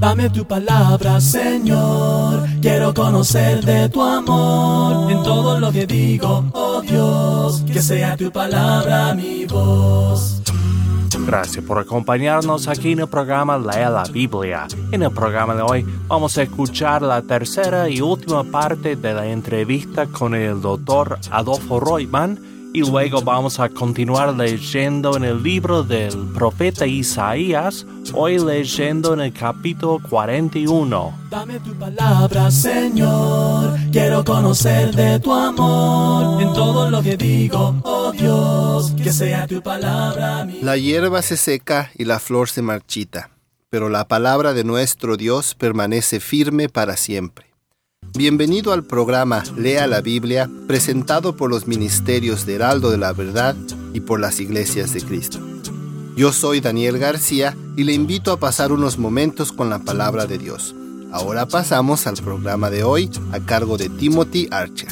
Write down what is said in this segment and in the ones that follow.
Dame tu palabra, Señor. Quiero conocer de tu amor en todo lo que digo, oh Dios. Que sea tu palabra mi voz. Gracias por acompañarnos aquí en el programa Lea la Biblia. En el programa de hoy vamos a escuchar la tercera y última parte de la entrevista con el doctor Adolfo Reutemann y luego vamos a continuar leyendo en el libro del profeta Isaías, hoy leyendo en el capítulo 41. Dame tu palabra, Señor. Quiero conocer de tu amor en todo lo que digo, oh Dios. Que sea tu palabra mi... La hierba se seca y la flor se marchita, pero la palabra de nuestro Dios permanece firme para siempre. Bienvenido al programa Lea la Biblia, presentado por los ministerios de Heraldo de la Verdad y por las Iglesias de Cristo. Yo soy Daniel García y le invito a pasar unos momentos con la palabra de Dios. Ahora pasamos al programa de hoy a cargo de Timothy Archer.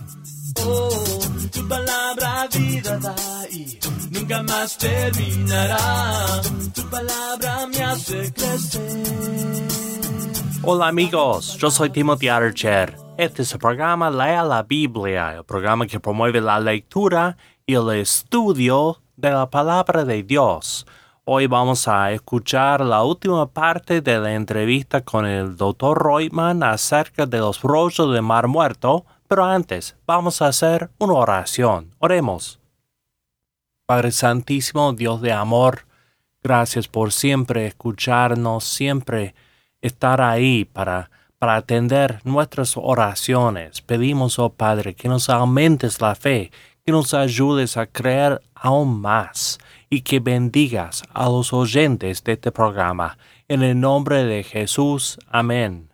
Oh, tu palabra vida da y nunca más terminará. Tu palabra me hace crecer. Hola amigos, yo soy Timothy Archer. Este es el programa Lea la Biblia, el programa que promueve la lectura y el estudio de la palabra de Dios. Hoy vamos a escuchar la última parte de la entrevista con el Dr. Reutemann acerca de los rollos del Mar Muerto, pero antes vamos a hacer una oración. Oremos. Padre Santísimo, Dios de amor, gracias por siempre escucharnos, siempre estar ahí para atender nuestras oraciones. Pedimos, oh Padre, que nos aumentes la fe, que nos ayudes a creer aún más y que bendigas a los oyentes de este programa. En el nombre de Jesús. Amén.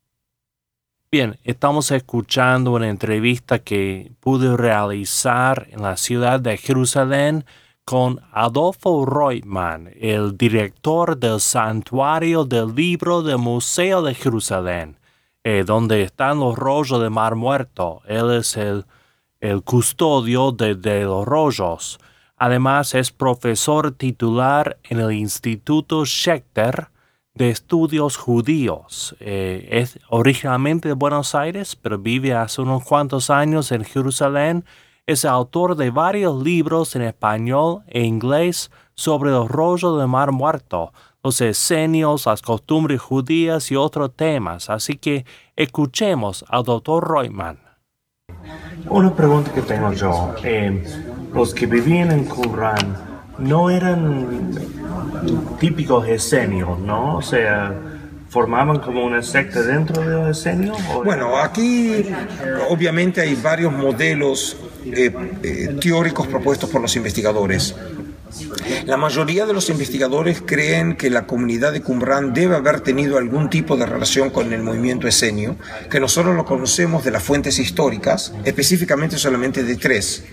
Bien, estamos escuchando una entrevista que pude realizar en la ciudad de Jerusalén con Adolfo Reutemann, el director del Santuario del Libro del Museo de Jerusalén, donde están los rollos del Mar Muerto. Él es el custodio de los rollos. Además, es profesor titular en el Instituto Schechter de Estudios Judíos. Es originalmente de Buenos Aires, pero vive hace unos cuantos años en Jerusalén. Es autor de varios libros en español e inglés sobre los rollos del Mar Muerto, los esenios, las costumbres judías y otros temas. Así que escuchemos al Dr. Reutemann. Una pregunta que tengo yo. Los que vivían en Qumran no eran típicos esenios, ¿no? O sea, ¿formaban como una secta dentro de los esenios? Bueno, aquí obviamente hay varios modelos teóricos propuestos por los investigadores. La mayoría de los investigadores creen que la comunidad de Qumran debe haber tenido algún tipo de relación con el movimiento esenio, que nosotros lo conocemos de las fuentes históricas, específicamente solamente de tres: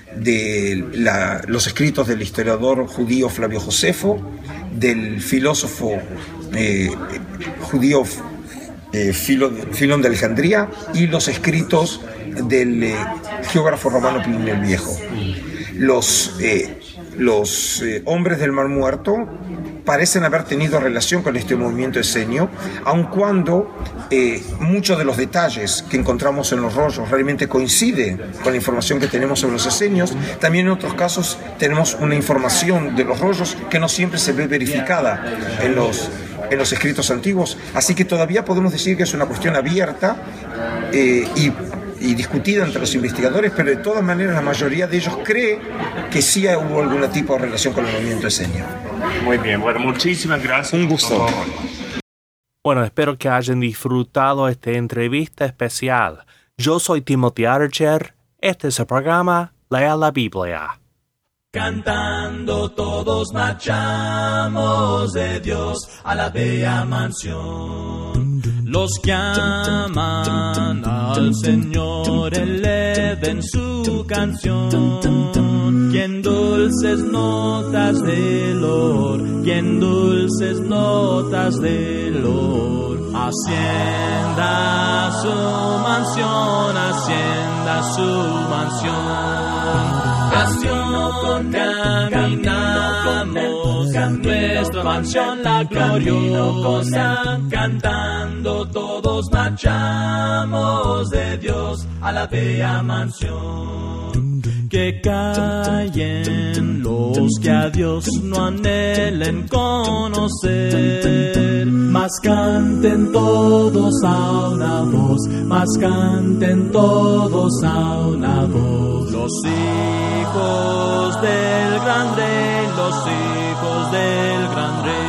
de los escritos del historiador judío Flavio Josefo, del filósofo judío Filón de Alejandría y los escritos del geógrafo romano Plinio el Viejo. Los hombres del Mar Muerto parecen haber tenido relación con este movimiento esenio, aun cuando muchos de los detalles que encontramos en los rollos realmente coinciden con la información que tenemos sobre los esenios. También en otros casos tenemos una información de los rollos que no siempre se ve verificada en los escritos antiguos, así que todavía podemos decir que es una cuestión abierta y discutida entre los investigadores, pero de todas maneras la mayoría de ellos cree que sí hubo algún tipo de relación con el movimiento esenio. Muy bien, bueno, muchísimas gracias. Un gusto. Bueno, espero que hayan disfrutado esta entrevista especial. Yo soy Timothy Archer. Este es el programa Lea la Biblia. Cantando todos marchamos de Dios a la bella mansión. Los que aman al Señor eleven su canción. Quien dulces notas de Lord, quien dulces notas de Lord. Hacienda su mansión, hacienda su mansión. Caminamos nuestra mansión la gloriosa, cantando todos marchamos de Dios a la bella mansión. Que callen los que a Dios no anhelen conocer, mas canten todos a una voz, mas canten todos a una voz. Los hijos del gran rey, los hijos del gran rey.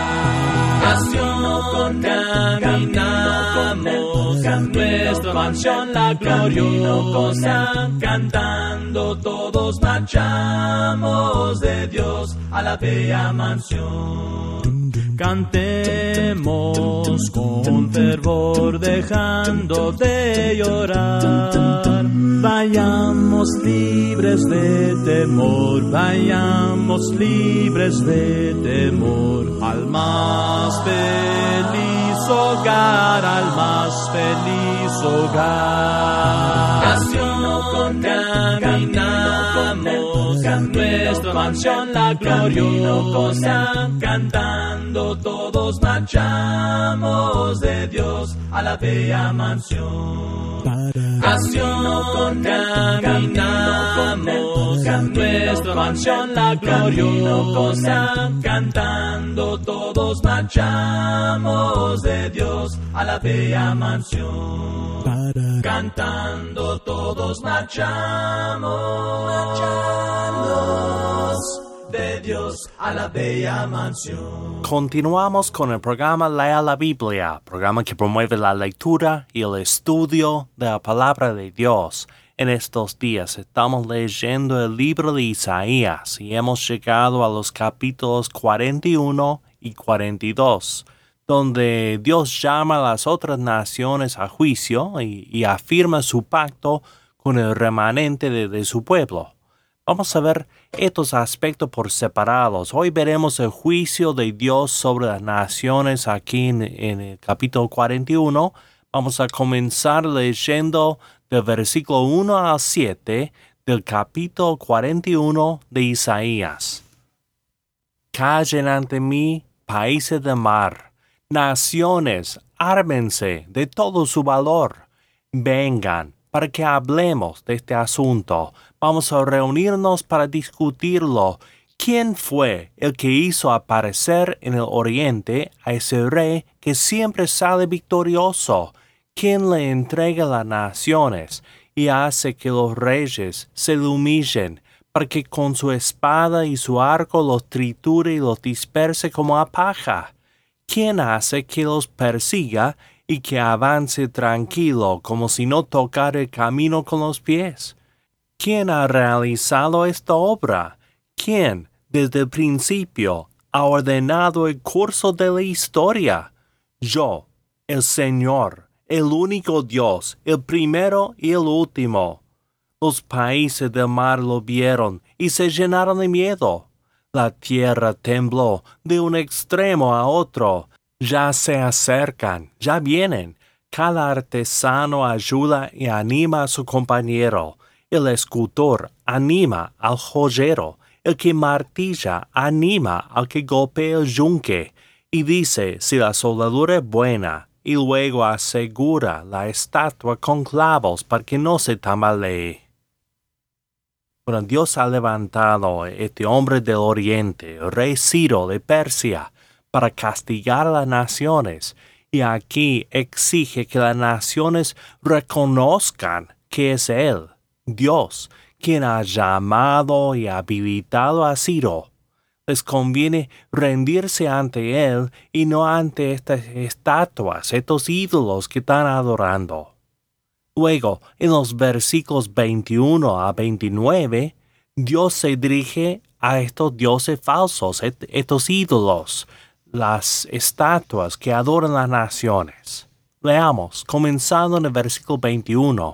Nación caminamos, nuestra mansión la gloriosa, cantando todos marchamos de Dios a la bella mansión. Cantemos con fervor dejando de llorar, vayamos libres de temor, vayamos libres de temor, al más feliz hogar, al más feliz hogar. Nación caminamos, nuestra mansión la gloriosa, cantando todos marchamos de Dios a la bella mansión. Nación caminamos, nuestra mansión la gloriosa, cantando todos marchamos de Dios a la bella mansión. Cantando todos marchamos de Dios a la bella mansión. Continuamos con el programa Lea la Biblia, programa que promueve la lectura y el estudio de la palabra de Dios. En estos días estamos leyendo el libro de Isaías y hemos llegado a los capítulos 41 y 42, donde Dios llama a las otras naciones a juicio y afirma su pacto con el remanente de su pueblo. Vamos a ver estos aspectos por separados. Hoy veremos el juicio de Dios sobre las naciones aquí en el capítulo 41. Vamos a comenzar leyendo del versículo 1 al 7 del capítulo 41 de Isaías. Callen ante mí, países del mar, naciones, ármense de todo su valor. Vengan, para que hablemos de este asunto. Vamos a reunirnos para discutirlo. ¿Quién fue el que hizo aparecer en el oriente a ese rey que siempre sale victorioso? ¿Quién le entrega las naciones y hace que los reyes se le humillen, para que con su espada y su arco los triture y los disperse como a paja? ¿Quién hace que los persiga y que avance tranquilo como si no tocara el camino con los pies? ¿Quién ha realizado esta obra? ¿Quién, desde el principio, ha ordenado el curso de la historia? Yo, el Señor, el único Dios, el primero y el último. Los países del mar lo vieron y se llenaron de miedo. La tierra tembló de un extremo a otro. Ya se acercan, ya vienen. Cada artesano ayuda y anima a su compañero. El escultor anima al joyero. El que martilla anima al que golpea el yunque. Y dice si la soldadura es buena. Y luego asegura la estatua con clavos para que no se tambalee. Bueno, Dios ha levantado este hombre del oriente, el rey Ciro de Persia, para castigar a las naciones, y aquí exige que las naciones reconozcan que es Él, Dios, quien ha llamado y habilitado a Ciro. Les conviene rendirse ante Él y no ante estas estatuas, estos ídolos que están adorando. Luego, en los versículos 21 a 29, Dios se dirige a estos dioses falsos, estos ídolos, las estatuas que adoran las naciones. Leamos, comenzando en el versículo 21.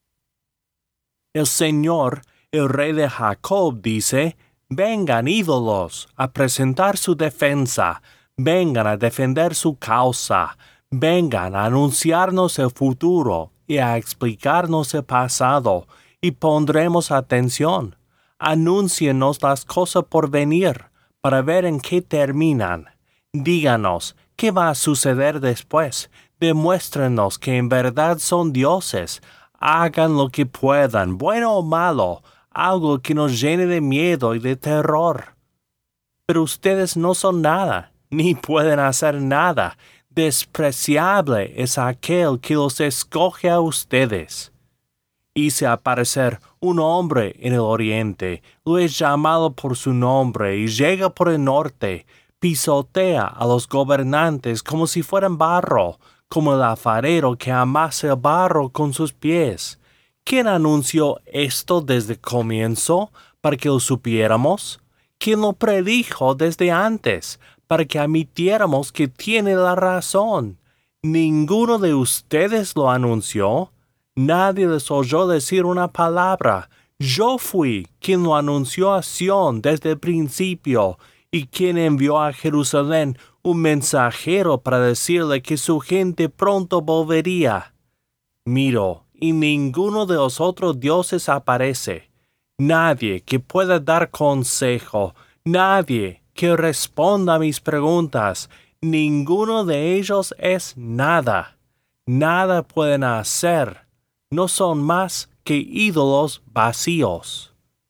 El Señor, el Rey de Jacob, dice: vengan, ídolos, a presentar su defensa, vengan a defender su causa, vengan a anunciarnos el futuro y a explicarnos el pasado, y pondremos atención. Anúncienos las cosas por venir, para ver en qué terminan. Díganos, ¿qué va a suceder después? Demuéstrenos que en verdad son dioses. Hagan lo que puedan, bueno o malo, algo que nos llene de miedo y de terror. Pero ustedes no son nada, ni pueden hacer nada. Despreciable es aquel que los escoge a ustedes. Hice aparecer un hombre en el oriente, lo he llamado por su nombre y llega por el norte, pisotea a los gobernantes como si fueran barro, como el alfarero que amasa el barro con sus pies. ¿Quién anunció esto desde el comienzo para que lo supiéramos? ¿Quién lo predijo desde antes para que admitiéramos que tiene la razón? ¿Ninguno de ustedes lo anunció? Nadie les oyó decir una palabra. Yo fui quien lo anunció a Sión desde el principio, y quien envió a Jerusalén un mensajero para decirle que su gente pronto volvería. Miro, y ninguno de los otros dioses aparece. Nadie que pueda dar consejo, nadie que responda a mis preguntas, ninguno de ellos es nada. Nada pueden hacer. No son más que ídolos vacíos.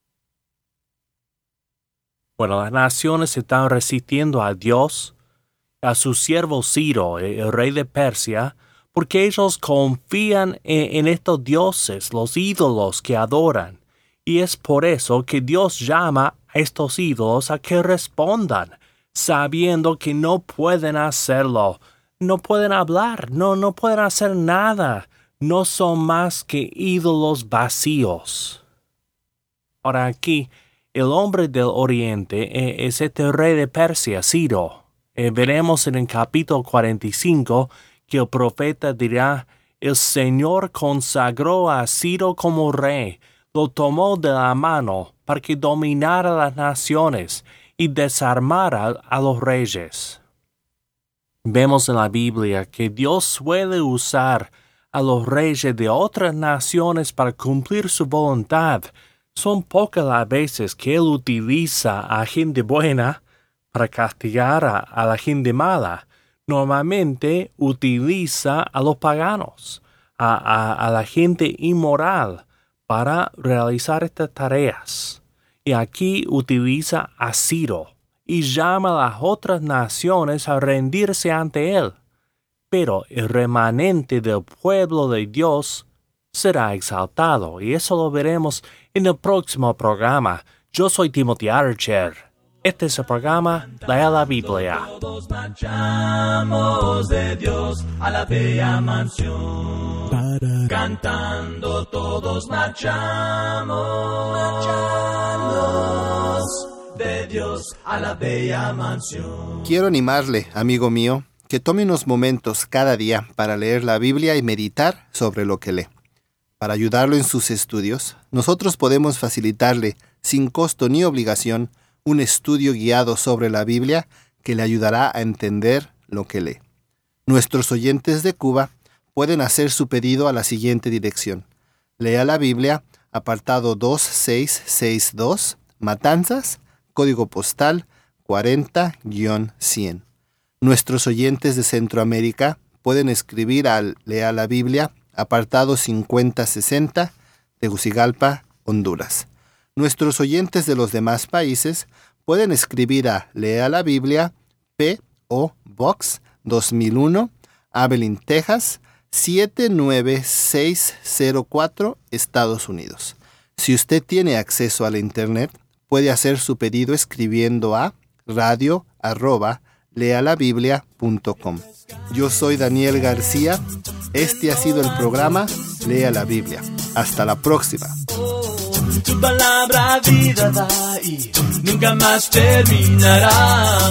Bueno, las naciones están resistiendo a Dios, a su siervo Ciro, el rey de Persia, porque ellos confían en estos dioses, los ídolos que adoran. Y es por eso que Dios llama a estos ídolos a que respondan, sabiendo que no pueden hacerlo, no pueden hablar, no pueden hacer nada. No son más que ídolos vacíos. Ahora aquí, el hombre del oriente es este rey de Persia, Ciro. Veremos en el capítulo 45 que el profeta dirá: el Señor consagró a Ciro como rey, lo tomó de la mano para que dominara las naciones y desarmara a los reyes. Vemos en la Biblia que Dios suele usar a los reyes de otras naciones para cumplir su voluntad. Son pocas las veces que Él utiliza a gente buena para castigar a la gente mala. Normalmente utiliza a los paganos, a la gente inmoral para realizar estas tareas. Y aquí utiliza a Ciro y llama a las otras naciones a rendirse ante Él. Pero el remanente del pueblo de Dios será exaltado, y eso lo veremos en el próximo programa. Yo soy Timothy Archer. Este es el programa Lea la Biblia. Todos marchamos de Dios a la bella mansión. Cantando todos marchamos de Dios a la bella mansión. Quiero animarle, amigo mío, que tome unos momentos cada día para leer la Biblia y meditar sobre lo que lee. Para ayudarlo en sus estudios, nosotros podemos facilitarle, sin costo ni obligación, un estudio guiado sobre la Biblia que le ayudará a entender lo que lee. Nuestros oyentes de Cuba pueden hacer su pedido a la siguiente dirección: Lea la Biblia, apartado 2662, Matanzas, código postal 40-100. Nuestros oyentes de Centroamérica pueden escribir al Lea la Biblia, apartado 5060, Tegucigalpa, Honduras. Nuestros oyentes de los demás países pueden escribir a Lea la Biblia, P.O. Box 2001, Abilene, Texas, 79604, Estados Unidos. Si usted tiene acceso a la Internet, puede hacer su pedido escribiendo a radio@lealabiblia.com. Yo soy Daniel García. Este ha sido el programa Lea la Biblia. Hasta la próxima. Tu palabra vida da y nunca más terminará.